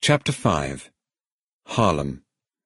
Chapter 5. Harlem.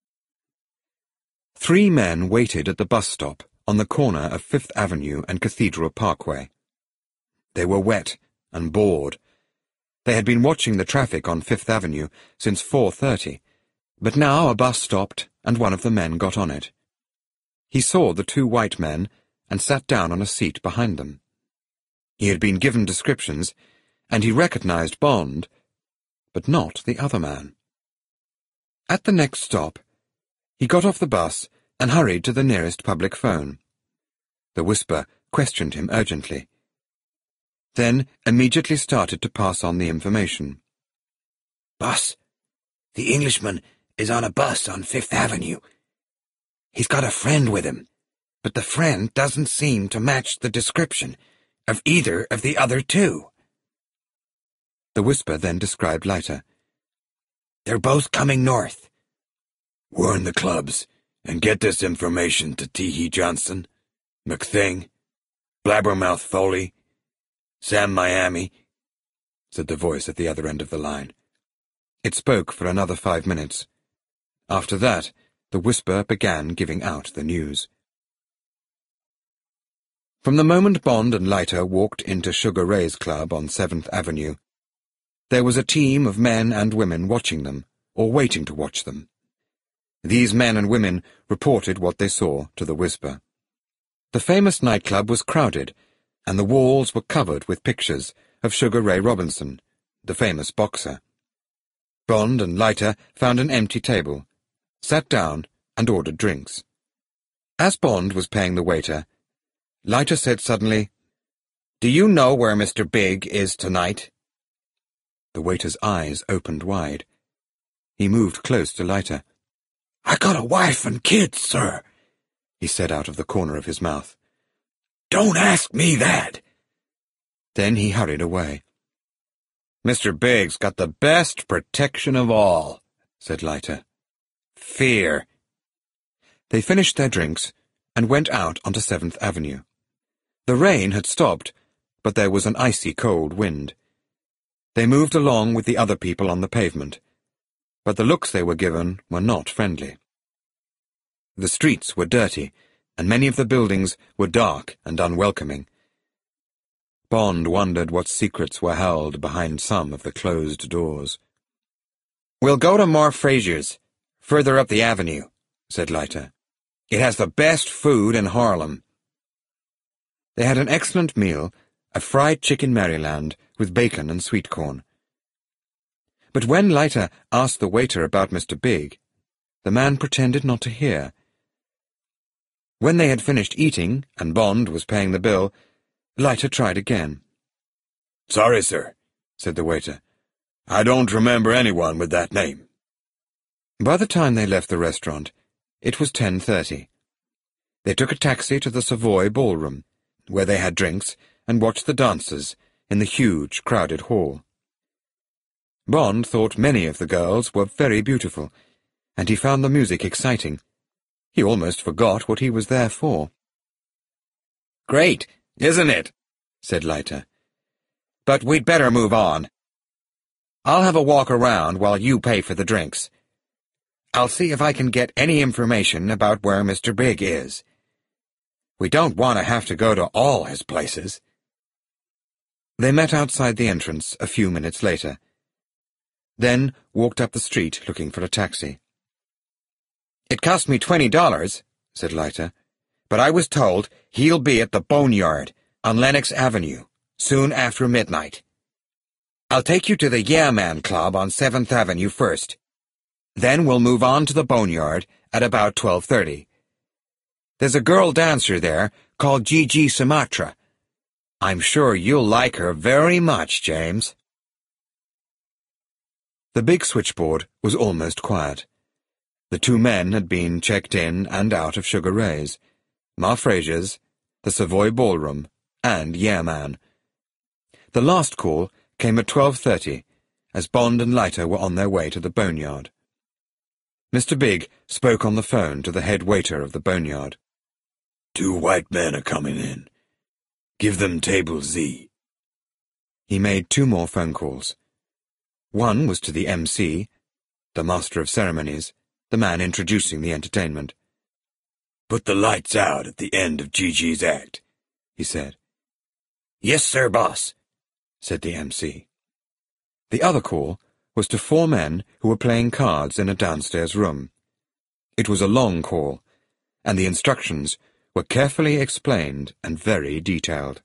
3 men waited at the bus stop on the corner of Fifth Avenue and Cathedral Parkway. They were wet and bored. They had been watching the traffic on Fifth Avenue since 4:30, but now a bus stopped and one of the men got on it. He saw the 2 white men and sat down on a seat behind them. He had been given descriptions, and he recognized Bond, but not the other man. At the next stop, he got off the bus and hurried to the nearest public phone. The Whisper questioned him urgently, then immediately started to pass on the information. "Boss, the Englishman is on a bus on Fifth Avenue. He's got a friend with him, but the friend doesn't seem to match the description of either of the other 2. The Whisper then described Leiter. "They're both coming north. Warn the clubs and get this information to T.H. Johnson, McThing, Blabbermouth Foley, Sam Miami," said the voice at the other end of the line. It spoke for another 5 minutes. After that, the Whisper began giving out the news. From the moment Bond and Leiter walked into Sugar Ray's club on 7th Avenue, there was a team of men and women watching them, or waiting to watch them. These men and women reported what they saw to the Whisper. The famous nightclub was crowded, and the walls were covered with pictures of Sugar Ray Robinson, the famous boxer. Bond and Leiter found an empty table, sat down, and ordered drinks. As Bond was paying the waiter, Leiter said suddenly, "Do you know where Mr. Big is tonight?" The waiter's eyes opened wide. He moved close to Leiter. "I got a wife and kids, sir," he said out of the corner of his mouth. "Don't ask me that." Then he hurried away. "Mr. Big's got the best protection of all," said Leiter. "Fear." They finished their drinks and went out onto 7th Avenue. The rain had stopped, but there was an icy cold wind. They moved along with the other people on the pavement, but the looks they were given were not friendly. The streets were dirty, and many of the buildings were dark and unwelcoming. Bond wondered what secrets were held behind some of the closed doors. "We'll go to Mar Frazier's, further up the avenue," said Leiter. "It has the best food in Harlem." They had an excellent meal, a fried chicken Maryland with bacon and sweet corn. But when Leiter asked the waiter about Mr. Big, the man pretended not to hear. When they had finished eating and Bond was paying the bill, Leiter tried again. "Sorry, sir," said the waiter. "I don't remember anyone with that name." By the time they left the restaurant, it was 10:30. They took a taxi to the Savoy Ballroom, where they had drinks and watched the dancers in the huge, crowded hall. Bond thought many of the girls were very beautiful, and he found the music exciting. He almost forgot what he was there for. "Great, isn't it?" said Leiter. "But we'd better move on. I'll have a walk around while you pay for the drinks. I'll see if I can get any information about where Mr. Big is. We don't want to have to go to all his places." They met outside the entrance a few minutes later, then walked up the street looking for a taxi. "It cost me $20, said Leiter, "but I was told he'll be at the Boneyard on Lenox Avenue soon after midnight. I'll take you to the Yeah Man Club on 7th Avenue first. Then we'll move on to the Boneyard at about 12:30. There's a girl dancer there called Gigi Sumatra. I'm sure you'll like her very much, James." The big switchboard was almost quiet. The 2 men had been checked in and out of Sugar Ray's, Mar Frazier's, the Savoy Ballroom, and Yeah Man. The last call came at 12:30, as Bond and Leiter were on their way to the Boneyard. Mr. Big spoke on the phone to the head waiter of the Boneyard. "2 white men are coming in. Give them table Z." He made 2 more phone calls. One was to the MC, the master of ceremonies, the man introducing the entertainment. "Put the lights out at the end of Gigi's act," he said. "Yes, sir, boss," said the MC. The other call was to 4 men who were playing cards in a downstairs room. It was a long call, and the instructions were carefully explained and very detailed.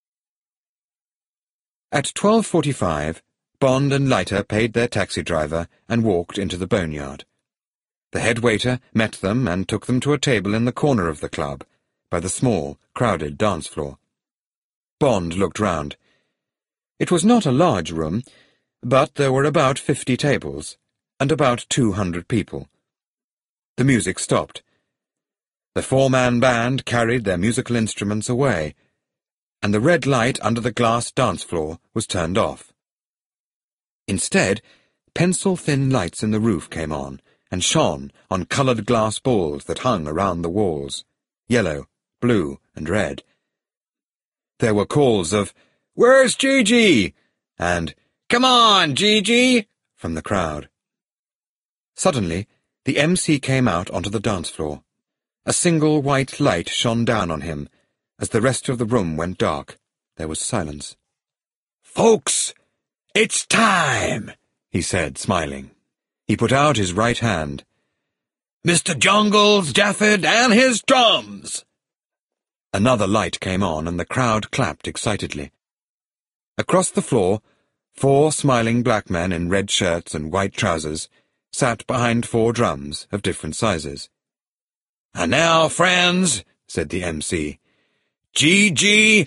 At 12:45, Bond and Leiter paid their taxi driver and walked into the boneyard. The head waiter met them and took them to a table in the corner of the club, by the small, crowded dance floor. Bond looked round. It was not a large room, but there were about 50 tables, and about 200 people. The music stopped. The 4-man band carried their musical instruments away, and the red light under the glass dance floor was turned off. Instead, pencil-thin lights in the roof came on and shone on coloured glass balls that hung around the walls, yellow, blue, and red. There were calls of, "Where's Gigi?" and "Come on, Gigi!" from the crowd. Suddenly, the MC came out onto the dance floor. A single white light shone down on him. As the rest of the room went dark, there was silence. "Folks, it's time," he said, smiling. He put out his right hand. "Mr. Jungles, Jaffed, and his drums!" Another light came on, and the crowd clapped excitedly. Across the floor, 4 smiling black men in red shirts and white trousers sat behind 4 drums of different sizes. "And now, friends," said the MC, "Gigi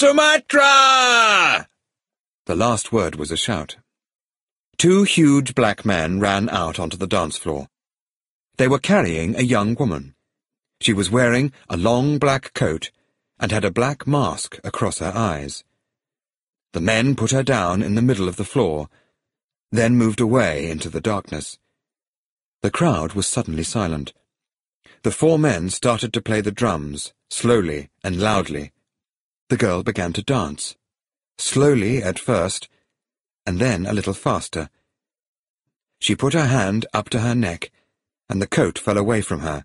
Sumatra!" The last word was a shout. 2 huge black men ran out onto the dance floor. They were carrying a young woman. She was wearing a long black coat and had a black mask across her eyes. The men put her down in the middle of the floor, then moved away into the darkness. The crowd was suddenly silent. The 4 men started to play the drums, slowly and loudly. The girl began to dance, slowly at first, and then a little faster. She put her hand up to her neck, and the coat fell away from her.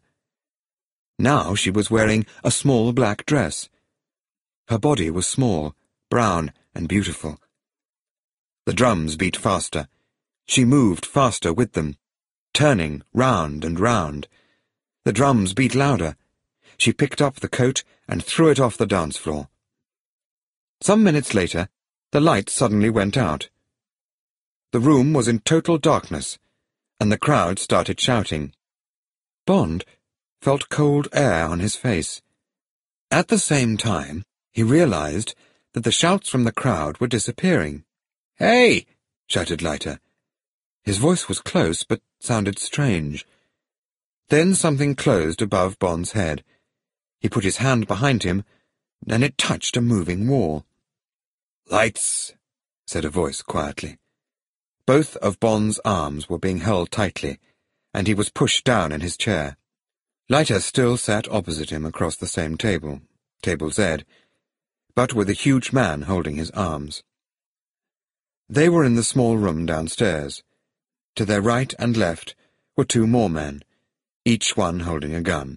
Now she was wearing a small black dress. Her body was small, brown, and beautiful. The drums beat faster. She moved faster with them, turning round and round. The drums beat louder. She picked up the coat and threw it off the dance floor. Some minutes later, the light suddenly went out. The room was in total darkness, and the crowd started shouting. Bond felt cold air on his face. At the same time, he realized that the shouts from the crowd were disappearing. "Hey!" shouted Leiter. His voice was close, but sounded strange. Then something closed above Bond's head. He put his hand behind him, and it touched a moving wall. "Lights," said a voice quietly. Both of Bond's arms were being held tightly, and he was pushed down in his chair. Leiter still sat opposite him across the same table, Table Z, but with a huge man holding his arms. They were in the small room downstairs. To their right and left were 2 more men, each one holding a gun.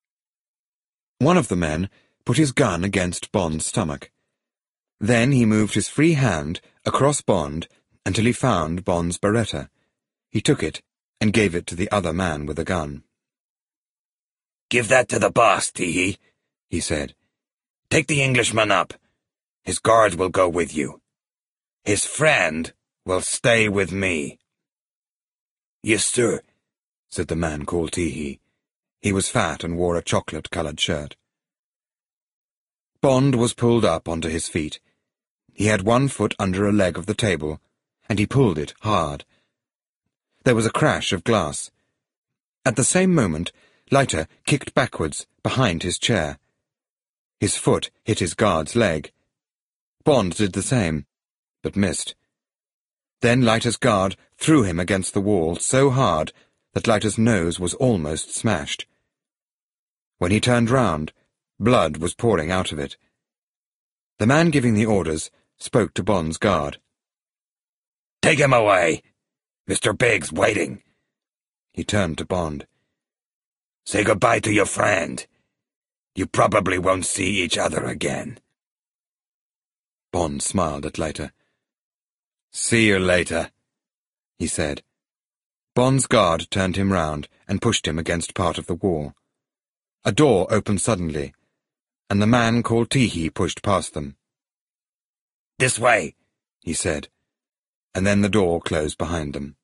One of the men put his gun against Bond's stomach. Then he moved his free hand across Bond until he found Bond's Beretta. He took it and gave it to the other man with the gun. "Give that to the boss, Teehee," he said. "Take the Englishman up. His guards will go with you. His friend will stay with me." "Yes, sir," said the man called Teehee. He was fat and wore a chocolate-coloured shirt. Bond was pulled up onto his feet. He had 1 foot under a leg of the table, and he pulled it hard. There was a crash of glass. At the same moment, Leiter kicked backwards behind his chair. His foot hit his guard's leg. Bond did the same, but missed. Then Leiter's guard threw him against the wall so hard that Leiter's nose was almost smashed. When he turned round, blood was pouring out of it. The man giving the orders spoke to Bond's guard. "Take him away. Mr. Big's waiting. He turned to Bond. "Say goodbye to your friend. You probably won't see each other again." Bond smiled at Leiter. "See you later," he said. Bond's guard turned him round and pushed him against part of the wall. A door opened suddenly, and the man called Teehee pushed past them. "This way," he said, and then the door closed behind them.